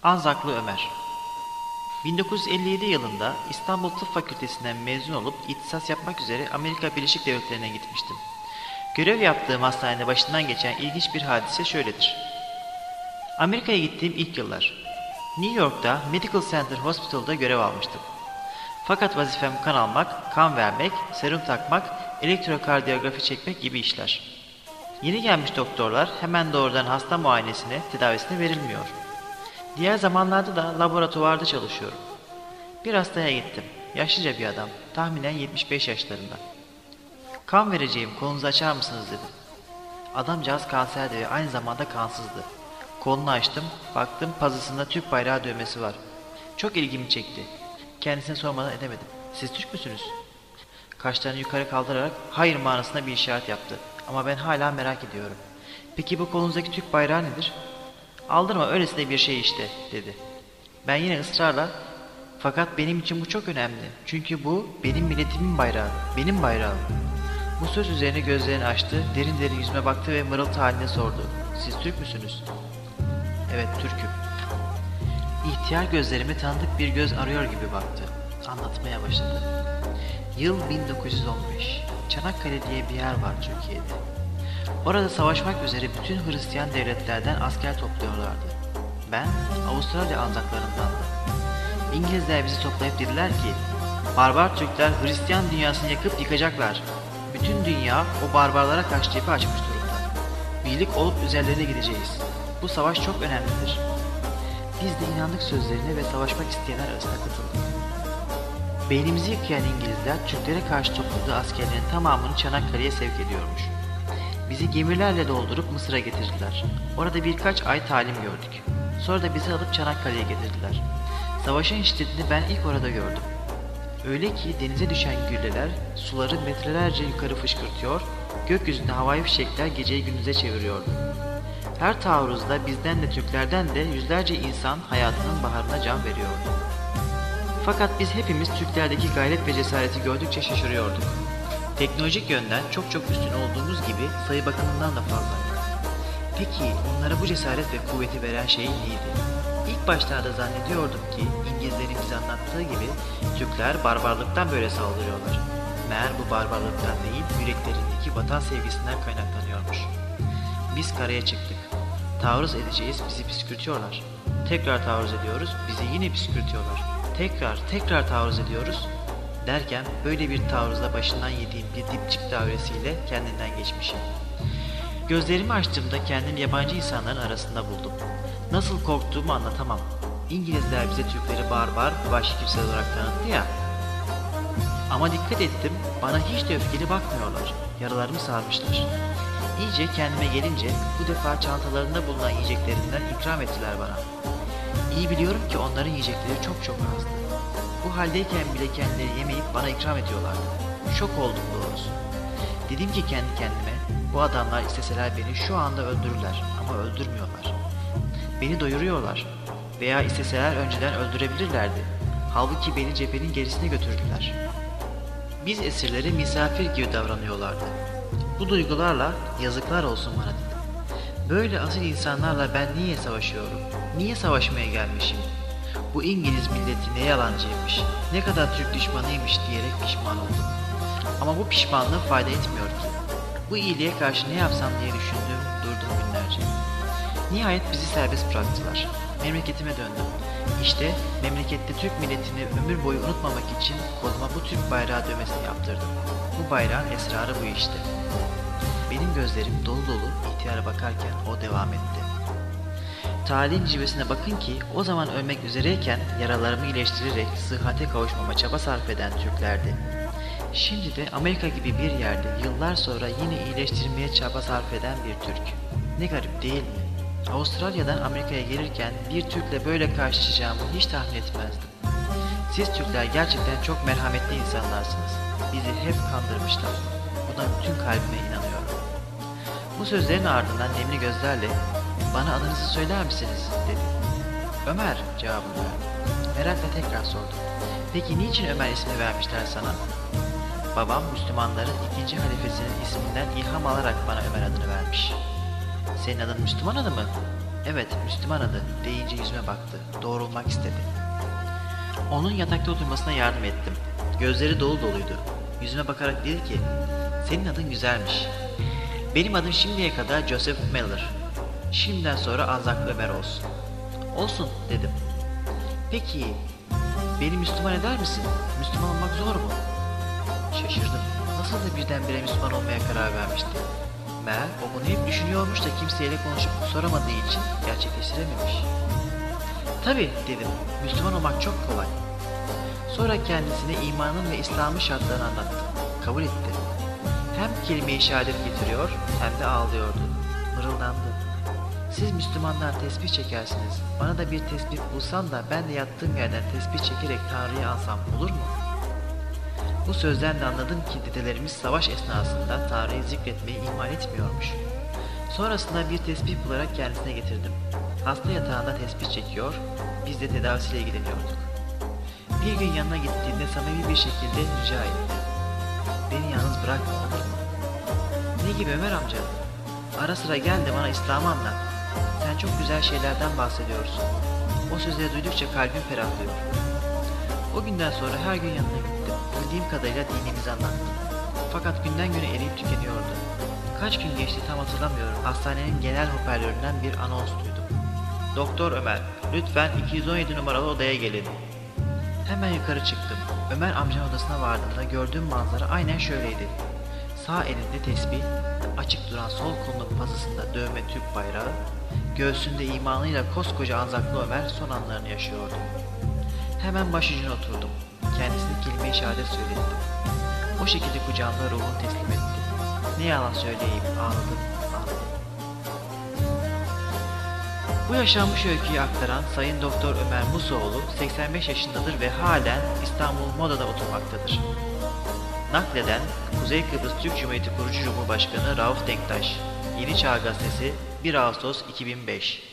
Anzaklı Ömer 1957 yılında İstanbul Tıp Fakültesinden mezun olup ihtisas yapmak üzere Amerika Birleşik Devletleri'ne gitmiştim. Görev yaptığım hastanede başından geçen ilginç bir hadise şöyledir. Amerika'ya gittiğim ilk yıllar. New York'ta Medical Center Hospital'da görev almıştım. Fakat vazifem kan almak, kan vermek, serum takmak, elektrokardiyografi çekmek gibi işler. Yeni gelmiş doktorlar hemen doğrudan hasta muayenesine, tedavisine verilmiyor. Diğer zamanlarda da laboratuvarda çalışıyorum. Bir hastaya gittim. Yaşlıca bir adam, tahminen 75 yaşlarında. Kan vereceğim, kolunuzu açar mısınız dedi. Adamcağız kanserdi ve aynı zamanda kansızdı. Kolunu açtım, baktım pazısında Türk bayrağı dövmesi var. Çok ilgimi çekti. Kendisine sormadan edemedim. Siz Türk müsünüz? Kaşlarını yukarı kaldırarak hayır manasında bir işaret yaptı. Ama ben hala merak ediyorum. Peki bu kolunuzdaki Türk bayrağı nedir? Aldırma öylesine bir şey işte dedi. Ben yine ısrarla fakat benim için bu çok önemli. Çünkü bu benim milletimin bayrağı, benim bayrağım. Bu söz üzerine gözlerini açtı, derin derin yüzüme baktı ve mırıltı haline sordu. Siz Türk müsünüz? Evet Türk'üm. İhtiyar gözlerime tanıdık bir göz arıyor gibi baktı. Anlatmaya başladı. Yıl 1915. Çanakkale diye bir yer var Türkiye'de. Orada savaşmak üzere bütün Hristiyan devletlerden asker topluyorlardı. Ben Avustralya Anzaklarındandım. İngilizler bizi toplayıp dediler ki, barbar Türkler Hristiyan dünyasını yakıp yıkacaklar. Bütün dünya o barbarlara karşı cephe açmış durumda. Birlik olup üzerlerine gideceğiz. Bu savaş çok önemlidir. Biz de inandık sözlerine ve savaşmak isteyenler arasına katıldık. Beynimizi yıkayan İngilizler Türklere karşı topladığı askerlerin tamamını Çanakkale'ye sevk ediyormuş. Bizi gemilerle doldurup Mısır'a getirdiler. Orada birkaç ay talim gördük. Sonra da bizi alıp Çanakkale'ye getirdiler. Savaşın şiddetini ben ilk orada gördüm. Öyle ki denize düşen gülleler suları metrelerce yukarı fışkırtıyor, gökyüzünde havai fişekler geceyi gündüze çeviriyordu. Her taarruzda bizden de Türklerden de yüzlerce insan hayatının baharına can veriyordu. Fakat biz hepimiz Türklerdeki gayret ve cesareti gördükçe şaşırıyorduk. Teknolojik yönden çok üstün olduğumuz gibi sayı bakımından da fazlaydı. Peki onlara bu cesaret ve kuvveti veren şey neydi? İlk başlarda zannediyordum ki İngilizlerin bize anlattığı gibi Türkler barbarlıktan böyle saldırıyorlar. Meğer bu barbarlıktan değil yüreklerindeki vatan sevgisinden kaynaklanıyormuş. Biz karaya çıktık. Taarruz edeceğiz, bizi püskürtüyorlar. Tekrar taarruz ediyoruz, bizi yine püskürtüyorlar. Tekrar taarruz ediyoruz. Derken böyle bir taarruzda başından yediğim bir dipçik davresiyle kendinden geçmişim. Gözlerimi açtığımda kendimi yabancı insanların arasında buldum. Nasıl korktuğumu anlatamam. İngilizler bize Türkleri barbar, vahşi kimseler olarak tanıttı ya. Ama dikkat ettim, bana hiç de öfkeli bakmıyorlar. Yaralarımı sarmışlar. İyice kendime gelince bu defa çantalarında bulunan yiyeceklerinden ikram ettiler bana. İyi biliyorum ki onların yiyecekleri çok azdı. Bu haldeyken bile kendileri yemeyip bana ikram ediyorlardı. Şok oldum doğrusu. Dedim ki kendi kendime, bu adamlar isteseler beni şu anda öldürürler ama öldürmüyorlar. Beni doyuruyorlar veya isteseler önceden öldürebilirlerdi. Halbuki beni cephenin gerisine götürdüler. Biz esirlere misafir gibi davranıyorlardı. Bu duygularla yazıklar olsun bana dedim. Böyle asil insanlarla ben niye savaşıyorum? Niye savaşmaya gelmişim? Bu İngiliz milleti ne yalancıymış, ne kadar Türk düşmanıymış diyerek pişman oldum. Ama bu pişmanlığı fayda etmiyor ki. Bu iyiliğe karşı ne yapsam diye düşündüm, durdum günlerce. Nihayet bizi serbest bıraktılar. Memleketime döndüm. İşte memlekette Türk milletini ömür boyu unutmamak için koluma bu Türk bayrağı dövmesini yaptırdım. Bu bayrağın esrarı bu işte. Benim gözlerim dolu ihtiyara bakarken o devam etti. Tarihin cilvesine bakın ki o zaman ölmek üzereyken yaralarımı iyileştirerek sıhhate kavuşmama çaba sarf eden Türklerdi. Şimdi de Amerika gibi bir yerde yıllar sonra yine iyileştirmeye çaba sarf eden bir Türk. Ne garip değil mi? Avustralya'dan Amerika'ya gelirken bir Türk'le böyle karşılaşacağımı hiç tahmin etmezdim. Siz Türkler gerçekten çok merhametli insanlarsınız. Bizi hep kandırmışlar. Buna bütün kalbime inanıyorum. Bu sözlerin ardından nemli gözlerle "Bana adınızı söyler misiniz?" dedi. "Ömer" cevabını verdim. Merakla tekrar sordum. "Peki niçin Ömer ismi vermişler sana?" "Babam Müslümanların ikinci halifesinin isminden ilham alarak bana Ömer adını vermiş." "Senin adın Müslüman adı mı?" Evet, Müslüman adı deyince yüzüme baktı. Doğrulmak istedi. Onun yatakta oturmasına yardım ettim. Gözleri dolu doluydu. Yüzüme bakarak dedi ki, senin adın güzelmiş. Benim adım şimdiye kadar Joseph Miller. Şimdiden sonra Azaklı Ömer olsun. Olsun dedim. Peki, beni Müslüman eder misin? Müslüman olmak zor mu? Şaşırdım. Nasıl da birdenbire Müslüman olmaya karar vermişti. Meğer o bunu hep düşünüyormuş da kimseyle konuşup soramadığı için gerçekleştirememiş. Tabii dedim. Müslüman olmak çok kolay. Sonra kendisine imanın ve İslam'ın şartlarını anlattım. Kabul etti. Hem kelime-i şehadet getiriyor hem de ağlıyordu. Mırıldandı. Siz Müslümanlar tesbih çekersiniz. Bana da bir tesbih bulsan da ben de yattığım yerden tesbih çekerek Tanrı'yı ansam olur mu? Bu sözden de anladım ki dedelerimiz savaş esnasında Tanrı'yı zikretmeyi ihmal etmiyormuş. Sonrasında bir tesbih bularak kendisine getirdim. Hasta yatağında tesbih çekiyor, biz de tedavisiyle ilgileniyorduk. Bir gün yanına gittiğimde samimi bir şekilde rica etti. Beni yalnız bırakma olur mu? Ne gibi Ömer amca? Ara sıra gel de bana İslam'ı anlat. Sen çok güzel şeylerden bahsediyorsun. O sözleri duydukça kalbim ferahlıyor. O günden sonra her gün yanına gittim. Bildiğim kadarıyla dinimizi anlattım. Fakat günden güne eriyip tükeniyordu. Kaç gün geçti tam hatırlamıyorum. Hastanenin genel hoparlöründen bir anons duydum. Doktor Ömer, lütfen 217 numaralı odaya gelin. Hemen yukarı çıktım. Ömer amcanın odasına vardığımda gördüğüm manzara aynen şöyleydi. Sağ elinde tesbih, açık duran sol kolunun pazısında dövme Türk bayrağı, göğsünde imanıyla koskoca Anzaklı Ömer son anlarını yaşıyordu. Hemen başucuna oturdum. Kendisine kelime-i şehadet söylettim. O şekilde kucağımda ruhunu teslim etti. Ne yalan söyleyeyim, ağladım. Bu yaşanmış öyküyü aktaran Sayın Doktor Ömer Musoğlu 85 yaşındadır ve halen İstanbul Moda'da oturmaktadır. Nakleden Kuzey Kıbrıs Türk Cumhuriyeti Kurucu Cumhurbaşkanı Rauf Denktaş. Yeni Çağ Gazetesi 1 Ağustos 2005